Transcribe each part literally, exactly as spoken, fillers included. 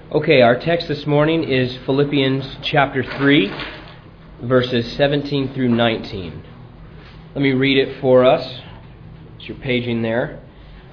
Okay, our text this morning is Philippians chapter three, verses seventeen through nineteen. Let me read it for us. It's your paging there.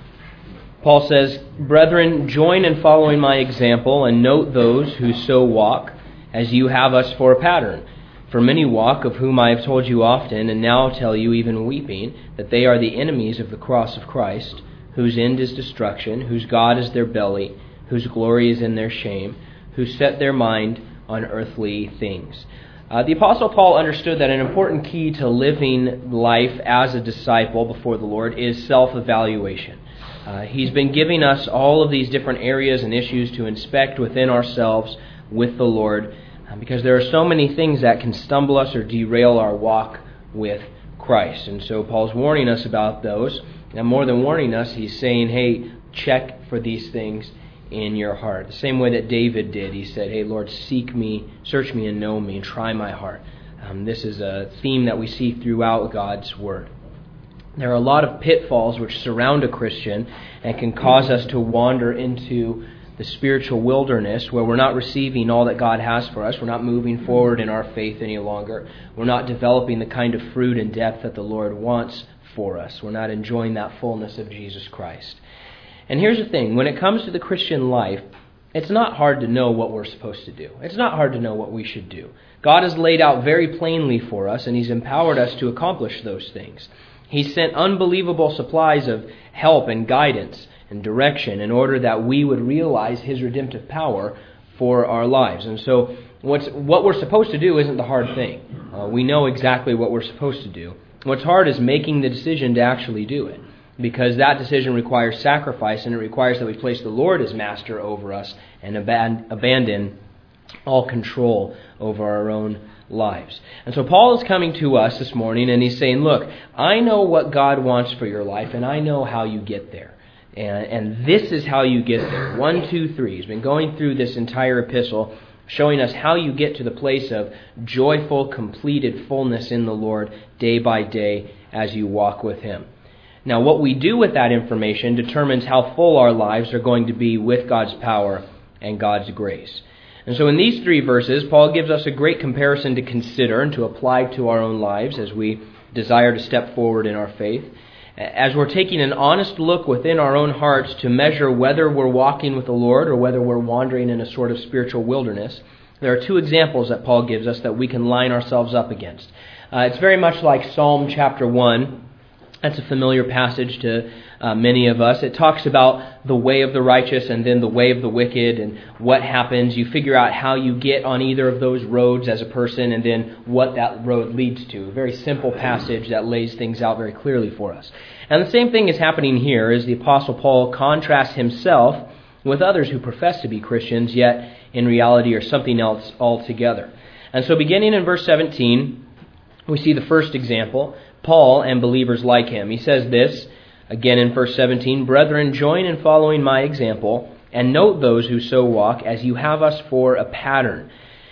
Paul says, "Brethren, join in following my example, and note those who so walk, as you have us for a pattern. For many walk, of whom I have told you often, and now tell you even weeping, that they are the enemies of the cross of Christ, whose end is destruction, whose God is their belly, whose glory is in their shame, who set their mind on earthly things." Uh, the Apostle Paul understood that an important key to living life as a disciple before the Lord is self-evaluation. Uh, he's been giving us all of these different areas and issues to inspect within ourselves with the Lord, uh, because there are so many things that can stumble us or derail our walk with Christ. And so Paul's warning us about those. And more than warning us, he's saying, hey, check for these things in your heart. The same way that David did. He said, hey, Lord, seek me, search me and know me, and try my heart. Um, this is a theme that we see throughout God's Word. There are a lot of pitfalls which surround a Christian and can cause us to wander into the spiritual wilderness where we're not receiving all that God has for us. We're not moving forward in our faith any longer. We're not developing the kind of fruit and depth that the Lord wants for us. We're not enjoying that fullness of Jesus Christ. And here's the thing, when it comes to the Christian life, it's not hard to know what we're supposed to do. It's not hard to know what we should do. God has laid out very plainly for us, and He's empowered us to accomplish those things. He's sent unbelievable supplies of help and guidance and direction in order that we would realize His redemptive power for our lives. And so what's, what we're supposed to do isn't the hard thing. Uh, we know exactly what we're supposed to do. What's hard is making the decision to actually do it, because that decision requires sacrifice, and it requires that we place the Lord as master over us and aban- abandon all control over our own lives. And so Paul is coming to us this morning, and he's saying, look, I know what God wants for your life, and I know how you get there. And, and this is how you get there. One, two, three. He's been going through this entire epistle, showing us how you get to the place of joyful, completed fullness in the Lord day by day as you walk with Him. Now, what we do with that information determines how full our lives are going to be with God's power and God's grace. And so in these three verses, Paul gives us a great comparison to consider and to apply to our own lives as we desire to step forward in our faith. As we're taking an honest look within our own hearts to measure whether we're walking with the Lord or whether we're wandering in a sort of spiritual wilderness, there are two examples that Paul gives us that we can line ourselves up against. Uh, it's very much like Psalm chapter one. That's a familiar passage to uh, many of us. It talks about the way of the righteous and then the way of the wicked and what happens. You figure out how you get on either of those roads as a person and then what that road leads to. A very simple passage that lays things out very clearly for us. And the same thing is happening here as the Apostle Paul contrasts himself with others who profess to be Christians, yet in reality are something else altogether. And so beginning in verse seventeen, we see the first example, Paul and believers like him. He says this, again in verse seventeen, "Brethren, join in following my example, and note those who so walk, as you have us for a pattern."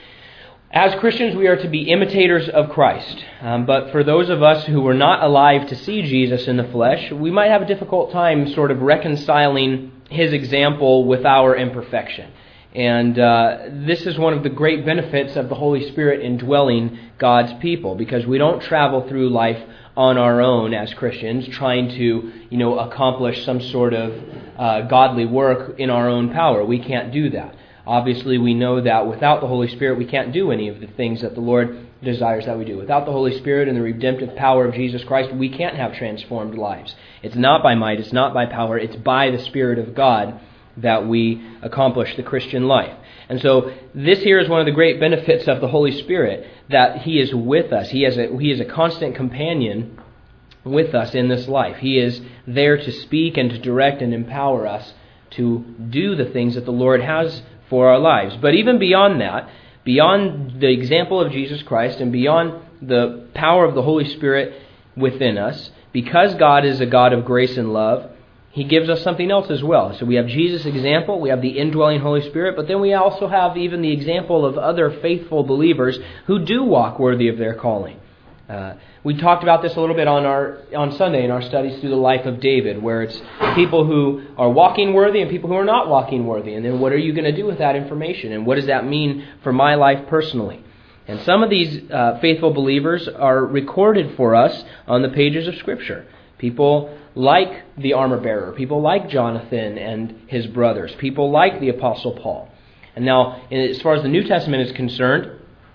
As Christians, we are to be imitators of Christ. Um, but for those of us who were not alive to see Jesus in the flesh, we might have a difficult time sort of reconciling His example with our imperfection. And uh, this is one of the great benefits of the Holy Spirit indwelling God's people, because we don't travel through life on our own as Christians, trying to, you know, accomplish some sort of uh, godly work in our own power. We can't do that. Obviously, we know that without the Holy Spirit, we can't do any of the things that the Lord desires that we do. Without the Holy Spirit and the redemptive power of Jesus Christ, we can't have transformed lives. It's not by might, it's not by power, it's by the Spirit of God that we accomplish the Christian life. And so this here is one of the great benefits of the Holy Spirit, that He is with us. He is a, he is a constant companion with us in this life. He is there to speak and to direct and empower us to do the things that the Lord has for our lives. But even beyond that, beyond the example of Jesus Christ and beyond the power of the Holy Spirit within us, because God is a God of grace and love, He gives us something else as well. So we have Jesus' example, we have the indwelling Holy Spirit, but then we also have even the example of other faithful believers who do walk worthy of their calling. Uh, we talked about this a little bit on our on Sunday in our studies through the life of David, where it's people who are walking worthy and people who are not walking worthy. And then what are you going to do with that information? And what does that mean for my life personally? And some of these uh, faithful believers are recorded for us on the pages of Scripture. People like the armor bearer, people like Jonathan and his brothers, people like the Apostle Paul. And now, as far as the New Testament is concerned,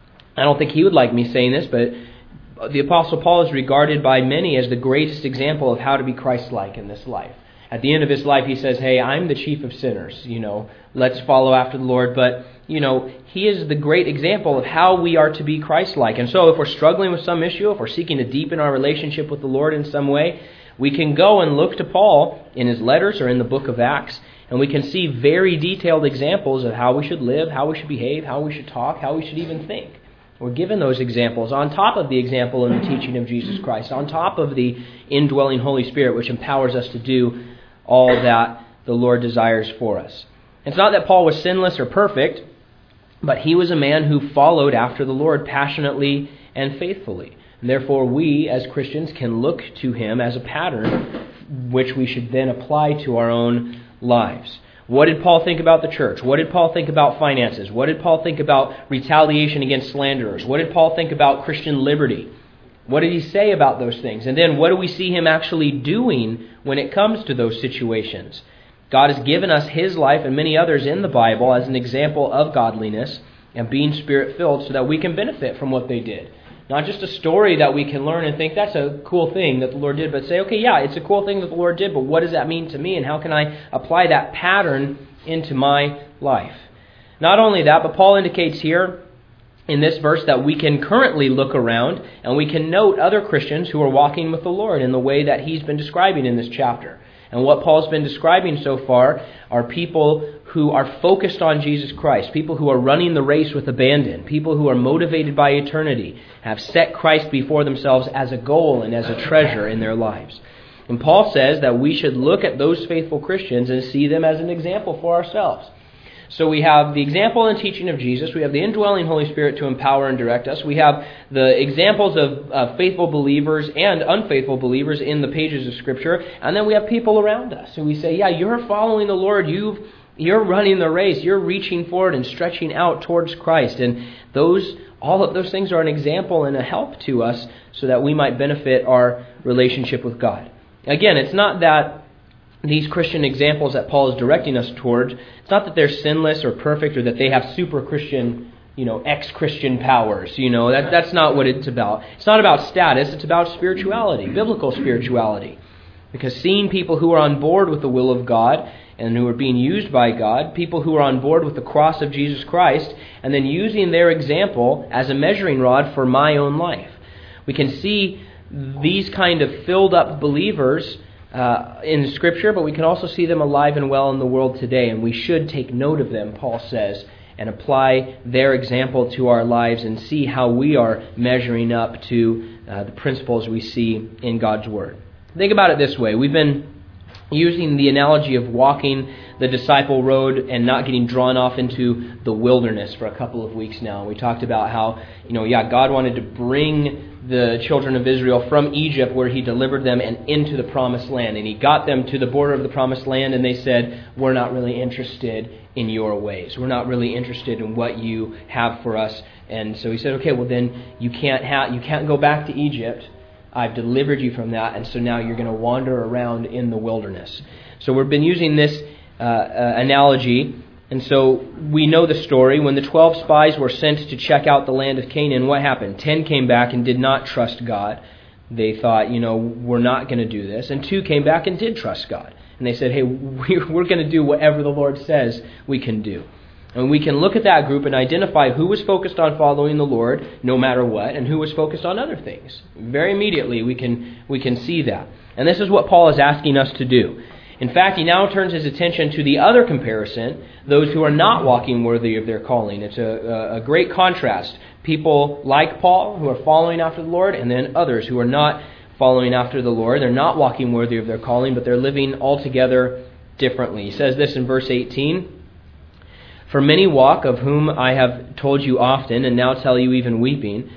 I don't think he would like me saying this, but the Apostle Paul is regarded by many as the greatest example of how to be Christ-like in this life. At the end of his life, he says, hey, I'm the chief of sinners, you know, let's follow after the Lord. But, you know, he is the great example of how we are to be Christ-like. And so if we're struggling with some issue, if we're seeking to deepen our relationship with the Lord in some way, we can go and look to Paul in his letters or in the book of Acts, and we can see very detailed examples of how we should live, how we should behave, how we should talk, how we should even think. We're given those examples on top of the example and the teaching of Jesus Christ, on top of the indwelling Holy Spirit, which empowers us to do all that the Lord desires for us. It's not that Paul was sinless or perfect, but he was a man who followed after the Lord passionately and faithfully. And therefore, we as Christians can look to him as a pattern which we should then apply to our own lives. What did Paul think about the church? What did Paul think about finances? What did Paul think about retaliation against slanderers? What did Paul think about Christian liberty? What did he say about those things? And then what do we see him actually doing when it comes to those situations? God has given us his life and many others in the Bible as an example of godliness and being Spirit-filled so that we can benefit from what they did. Not just a story that we can learn and think that's a cool thing that the Lord did, but say, okay, yeah, it's a cool thing that the Lord did, but what does that mean to me and how can I apply that pattern into my life? Not only that, but Paul indicates here in this verse that we can currently look around and we can note other Christians who are walking with the Lord in the way that he's been describing in this chapter. And what Paul's been describing so far are people who are focused on Jesus Christ, people who are running the race with abandon, people who are motivated by eternity, have set Christ before themselves as a goal and as a treasure in their lives. And Paul says that we should look at those faithful Christians and see them as an example for ourselves. So we have the example and teaching of Jesus. We have the indwelling Holy Spirit to empower and direct us. We have the examples of uh, faithful believers and unfaithful believers in the pages of Scripture. And then we have people around us who we say, yeah, you're following the Lord. You've, you're running the race. You're reaching forward and stretching out towards Christ. And those, all of those things are an example and a help to us so that we might benefit our relationship with God. Again, it's not that these Christian examples that Paul is directing us toward, it's not that they're sinless or perfect or that they have super Christian, you know, ex-Christian powers. You know, that that's not what it's about. It's not about status, it's about spirituality, biblical spirituality. Because seeing people who are on board with the will of God and who are being used by God, people who are on board with the cross of Jesus Christ, and then using their example as a measuring rod for my own life. We can see these kind of filled up believers Uh, in Scripture, but we can also see them alive and well in the world today, and we should take note of them, Paul says, and apply their example to our lives and see how we are measuring up to uh, the principles we see in God's Word. Think about it this way. We've been using the analogy of walking the disciple road and not getting drawn off into the wilderness for a couple of weeks now. We talked about how, you know, yeah, God wanted to bring the children of Israel from Egypt where he delivered them and into the promised land. And he got them to the border of the promised land and they said, we're not really interested in your ways. We're not really interested in what you have for us. And so he said, okay, well then you can't ha- you can't go back to Egypt. I've delivered you from that, and so now you're going to wander around in the wilderness. So we've been using this uh, uh, analogy, and so we know the story. When the twelve spies were sent to check out the land of Canaan, what happened? Ten came back and did not trust God. They thought, you know, we're not going to do this. And two came back and did trust God. And they said, hey, we're going to do whatever the Lord says we can do. And we can look at that group and identify who was focused on following the Lord no matter what and who was focused on other things. Very immediately we can we can see that. And this is what Paul is asking us to do. In fact, he now turns his attention to the other comparison, those who are not walking worthy of their calling. It's a, a great contrast. People like Paul who are following after the Lord, and then others who are not following after the Lord. They're not walking worthy of their calling, but they're living altogether differently. He says this in verse eighteen. For many walk, of whom I have told you often, and now tell you even weeping,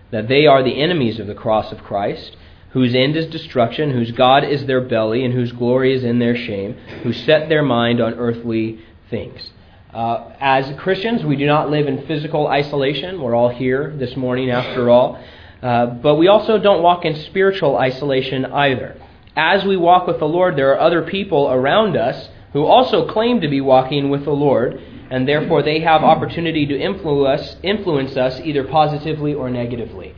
that they are the enemies of the cross of Christ, whose end is destruction, whose God is their belly, and whose glory is in their shame, who set their mind on earthly things. Uh, as Christians, we do not live in physical isolation. We're all here this morning after all. Uh, but we also don't walk in spiritual isolation either. As we walk with the Lord, there are other people around us who also claim to be walking with the Lord, and therefore they have opportunity to influence, influence us either positively or negatively.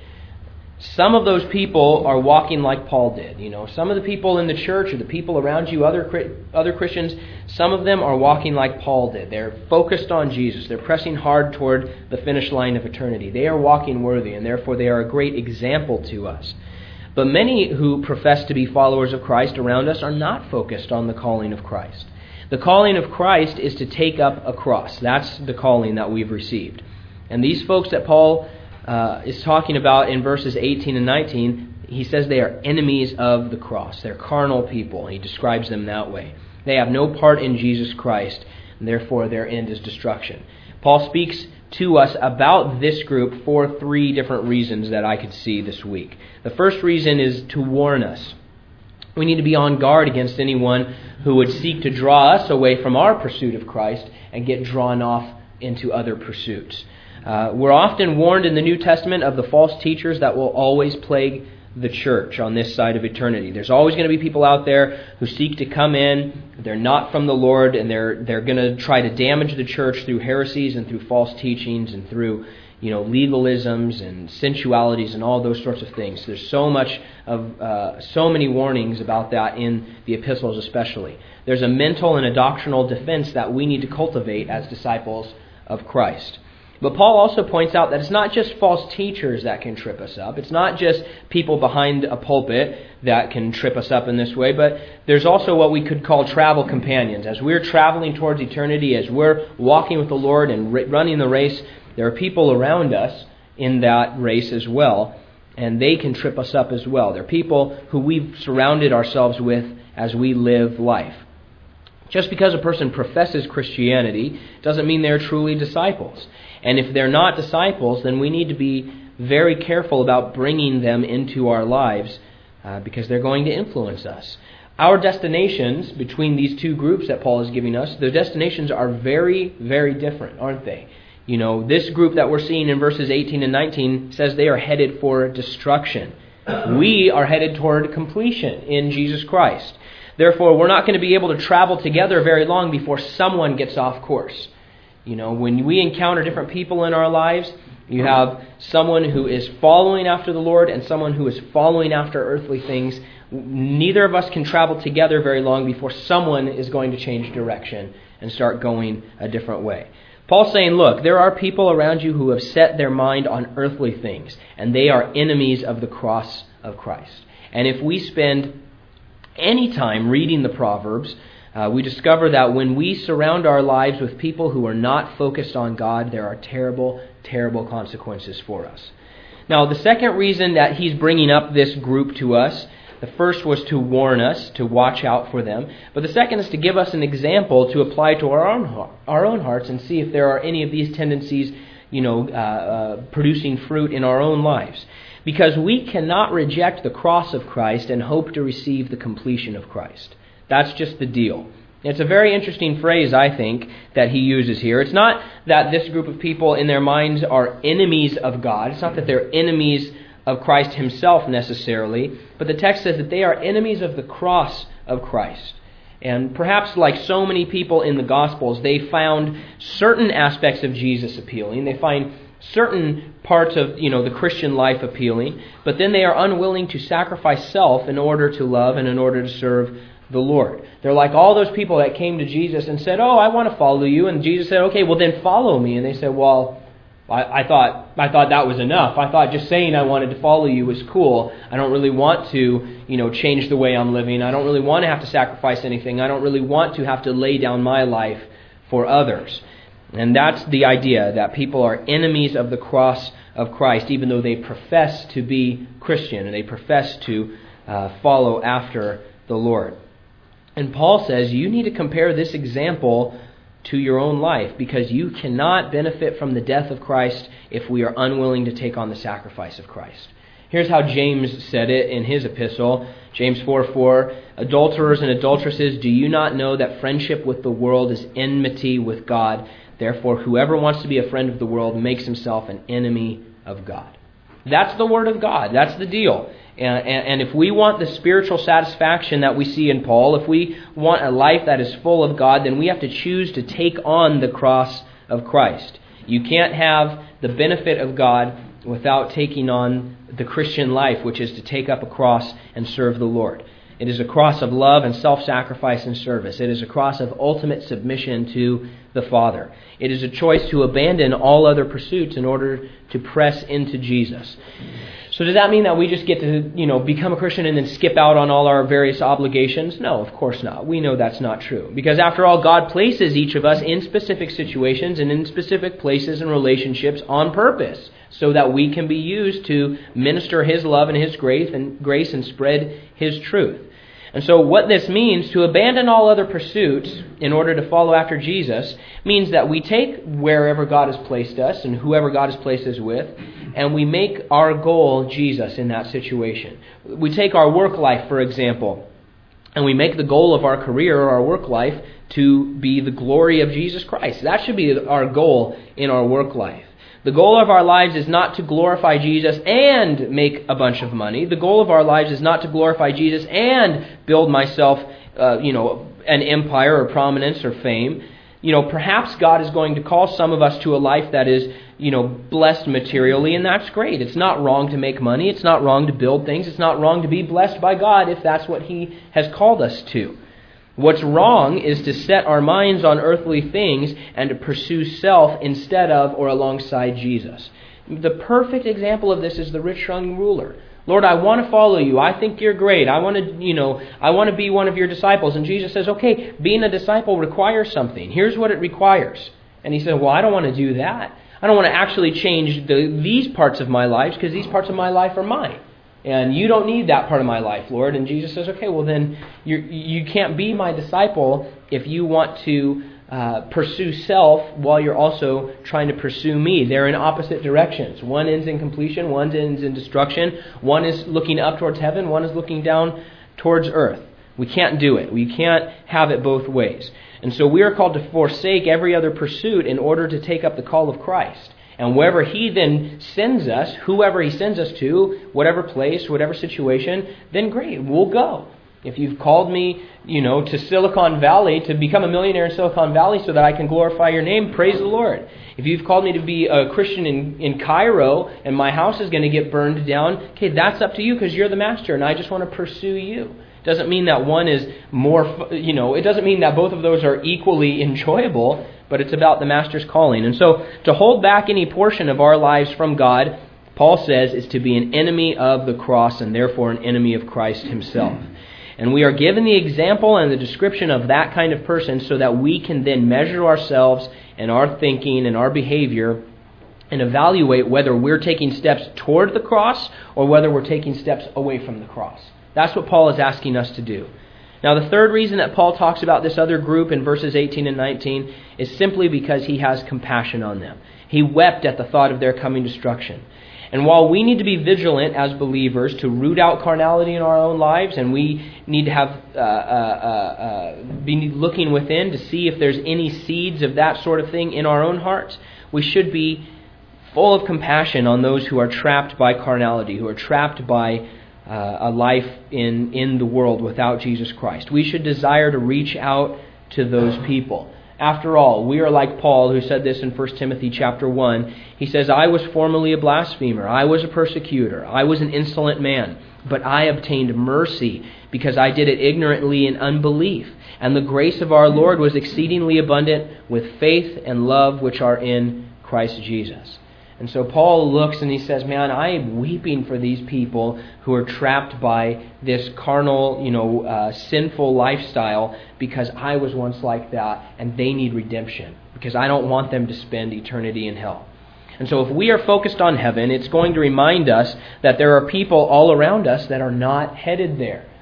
Some of those people are walking like Paul did. You know, some of the people in the church or the people around you, other other Christians, some of them are walking like Paul did. They're focused on Jesus. They're pressing hard toward the finish line of eternity. They are walking worthy, and therefore they are a great example to us. But many who profess to be followers of Christ around us are not focused on the calling of Christ. The calling of Christ is to take up a cross. That's the calling that we've received. And these folks that Paul uh, is talking about in verses eighteen and nineteen, he says they are enemies of the cross. They're carnal people. He describes them that way. They have no part in Jesus Christ, and therefore their end is destruction. Paul speaks to us about this group for three different reasons that I could see this week. The first reason is to warn us. We need to be on guard against anyone who would seek to draw us away from our pursuit of Christ and get drawn off into other pursuits. Uh, we're often warned in the New Testament of the false teachers that will always plague the church on this side of eternity. There's always going to be people out there who seek to come in, they're not from the Lord, and they're they're going to try to damage the church through heresies and through false teachings and through, you know, legalisms and sensualities and all those sorts of things. There's so much of uh, so many warnings about that in the epistles especially. There's a mental and a doctrinal defense that we need to cultivate as disciples of Christ. But Paul also points out that it's not just false teachers that can trip us up. It's not just people behind a pulpit that can trip us up in this way, but there's also what we could call travel companions. As we're traveling towards eternity, as we're walking with the Lord and running the race, there are people around us in that race as well, and they can trip us up as well. They're people who we've surrounded ourselves with as we live life. Just because a person professes Christianity doesn't mean they're truly disciples. And if they're not disciples, then we need to be very careful about bringing them into our lives uh, because they're going to influence us. Our destinations between these two groups that Paul is giving us, the destinations are very, very different, aren't they? You know, this group that we're seeing in verses eighteen and nineteen says they are headed for destruction. We are headed toward completion in Jesus Christ. Therefore, we're not going to be able to travel together very long before someone gets off course. You know, when we encounter different people in our lives, you have someone who is following after the Lord and someone who is following after earthly things. Neither of us can travel together very long before someone is going to change direction and start going a different way. Paul's saying, look, there are people around you who have set their mind on earthly things, and they are enemies of the cross of Christ. And if we spend any time reading the Proverbs, Uh, we discover that when we surround our lives with people who are not focused on God, there are terrible, terrible consequences for us. Now, the second reason that he's bringing up this group to us, the first was to warn us, to watch out for them. But the second is to give us an example to apply to our own heart, our own hearts and see if there are any of these tendencies, you know, uh, uh, producing fruit in our own lives. Because we cannot reject the cross of Christ and hope to receive the completion of Christ. That's just the deal. It's a very interesting phrase, I think, that he uses here. It's not that this group of people in their minds are enemies of God. It's not that they're enemies of Christ himself necessarily. But the text says that they are enemies of the cross of Christ. And perhaps like so many people in the Gospels, they found certain aspects of Jesus appealing. They find certain parts of, you know, the Christian life appealing. But then they are unwilling to sacrifice self in order to love and in order to serve the Lord. They're like all those people that came to Jesus and said, oh, I want to follow you. And Jesus said, okay, well then follow me. And they said, well, I, I thought I thought that was enough. I thought just saying I wanted to follow you was cool. I don't really want to, you know, change the way I'm living. I don't really want to have to sacrifice anything. I don't really want to have to lay down my life for others. And that's the idea, that people are enemies of the cross of Christ, even though they profess to be Christian and they profess to uh, follow after the Lord. And Paul says you need to compare this example to your own life, because you cannot benefit from the death of Christ if we are unwilling to take on the sacrifice of Christ. Here's how James said it in his epistle, James four four, "Adulterers and adulteresses, do you not know that friendship with the world is enmity with God? Therefore, whoever wants to be a friend of the world makes himself an enemy of God." That's the Word of God. That's the deal. And, and, and if we want the spiritual satisfaction that we see in Paul, if we want a life that is full of God, then we have to choose to take on the cross of Christ. You can't have the benefit of God without taking on the Christian life, which is to take up a cross and serve the Lord. It is a cross of love and self-sacrifice and service. It is a cross of ultimate submission to the Father. It is a choice to abandon all other pursuits in order to press into Jesus. So does that mean that we just get to, you know, become a Christian and then skip out on all our various obligations? No, of course not. We know that's not true. Because after all, God places each of us in specific situations and in specific places and relationships on purpose, so that we can be used to minister His love and His grace and grace and spread His truth. And so what this means, to abandon all other pursuits in order to follow after Jesus, means that we take wherever God has placed us and whoever God has placed us with, and we make our goal Jesus in that situation. We take our work life, for example, and we make the goal of our career or our work life to be the glory of Jesus Christ. That should be our goal in our work life. The goal of our lives is not to glorify Jesus and make a bunch of money. The goal of our lives is not to glorify Jesus and build myself, uh, you know, an empire or prominence or fame. You know, perhaps God is going to call some of us to a life that is, you know, blessed materially, and that's great. It's not wrong to make money. It's not wrong to build things. It's not wrong to be blessed by God if that's what He has called us to. What's wrong is to set our minds on earthly things and to pursue self instead of or alongside Jesus. The perfect example of this is the rich young ruler. Lord, I want to follow you. I think you're great. I want to, you know, I want to be one of your disciples. And Jesus says, okay, being a disciple requires something. Here's what it requires. And he said, well, I don't want to do that. I don't want to actually change the, these parts of my life, because these parts of my life are mine. And you don't need that part of my life, Lord. And Jesus says, okay, well then you you can't be my disciple if you want to uh, pursue self while you're also trying to pursue me. They're in opposite directions. One ends in completion, one ends in destruction. One is looking up towards heaven, one is looking down towards earth. We can't do it. We can't have it both ways. And so we are called to forsake every other pursuit in order to take up the call of Christ. And wherever He then sends us, whoever He sends us to, whatever place, whatever situation, then great, we'll go. If you've called me, you know, to Silicon Valley, to become a millionaire in Silicon Valley so that I can glorify your name, praise the Lord. If you've called me to be a Christian in, in Cairo and my house is going to get burned down, okay, that's up to you because you're the master and I just want to pursue you. Doesn't mean that one is more, you know, it doesn't mean that both of those are equally enjoyable, but it's about the Master's calling. And so to hold back any portion of our lives from God, Paul says, is to be an enemy of the cross and therefore an enemy of Christ Himself. And we are given the example and the description of that kind of person so that we can then measure ourselves and our thinking and our behavior and evaluate whether we're taking steps toward the cross or whether we're taking steps away from the cross. That's what Paul is asking us to do. Now, the third reason that Paul talks about this other group in verses eighteen and nineteen is simply because he has compassion on them. He wept at the thought of their coming destruction. And while we need to be vigilant as believers to root out carnality in our own lives, and we need to have uh, uh, uh, uh, be looking within to see if there's any seeds of that sort of thing in our own hearts, we should be full of compassion on those who are trapped by carnality, who are trapped by Uh, a life in, in the world without Jesus Christ. We should desire to reach out to those people. After all, we are like Paul, who said this in First Timothy chapter one. He says, I was formerly a blasphemer. I was a persecutor. I was an insolent man. But I obtained mercy because I did it ignorantly in unbelief. And the grace of our Lord was exceedingly abundant with faith and love which are in Christ Jesus. And so Paul looks and he says, man, I am weeping for these people who are trapped by this carnal, you know, uh, sinful lifestyle because I was once like that and they need redemption because I don't want them to spend eternity in hell. And so if we are focused on heaven, it's going to remind us that there are people all around us that are not headed there.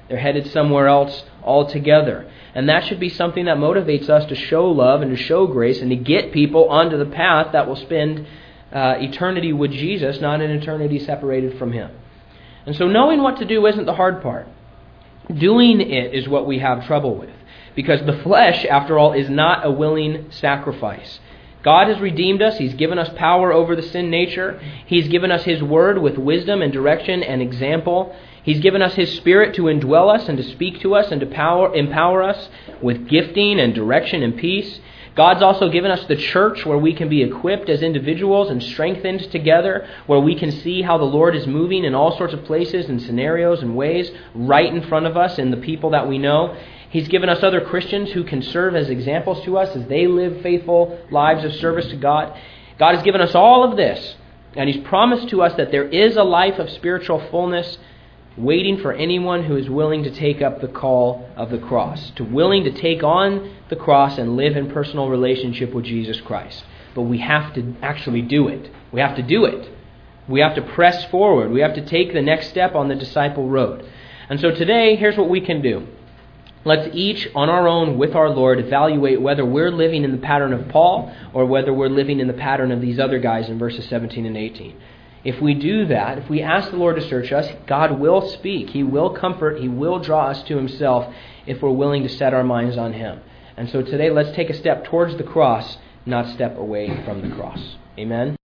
They're headed somewhere else altogether. And that should be something that motivates us to show love and to show grace and to get people onto the path that will spend uh, eternity with Jesus, not an eternity separated from Him. And so knowing what to do isn't the hard part. Doing it is what we have trouble with. Because the flesh, after all, is not a willing sacrifice. God has redeemed us. He's given us power over the sin nature. He's given us His Word with wisdom and direction and example. He's given us His Spirit to indwell us and to speak to us and to power, empower us with gifting and direction and peace. God's also given us the church where we can be equipped as individuals and strengthened together, where we can see how the Lord is moving in all sorts of places and scenarios and ways right in front of us in the people that we know. He's given us other Christians who can serve as examples to us as they live faithful lives of service to God. God has given us all of this, and He's promised to us that there is a life of spiritual fullness waiting for anyone who is willing to take up the call of the cross, to willing to take on the cross and live in personal relationship with Jesus Christ. But we have to actually do it. We have to do it. We have to press forward. We have to take the next step on the disciple road. And so today, here's what we can do. Let's each, on our own, with our Lord, evaluate whether we're living in the pattern of Paul or whether we're living in the pattern of these other guys in verses seventeen and eighteen. If we do that, if we ask the Lord to search us, God will speak. He will comfort. He will draw us to Himself if we're willing to set our minds on Him. And so today, let's take a step towards the cross, not step away from the cross. Amen.